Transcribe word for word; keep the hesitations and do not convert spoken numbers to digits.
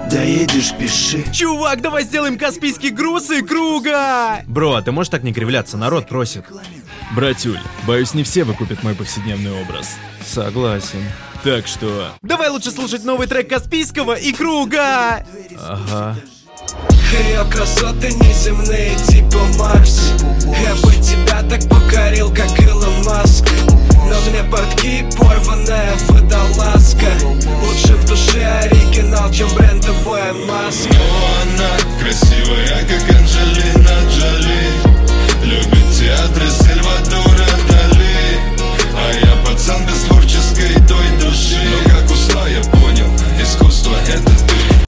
доедешь, пиши. Чувак, давай сделаем каспийский груз и круга! Бро, а ты можешь так не кривляться, народ просит. Братюль, боюсь, не все выкупят мой повседневный образ. Согласен. Так что... Давай лучше слушать новый трек Каспийского и круга! Ага. Ее красоты неземные, типа Марс. Я бы тебя так покорил, как Илон Маск. Но мне портки порванная водолазка. Лучше в душе оригинал, чем брендовая маска. Но она красивая, как Анджелина.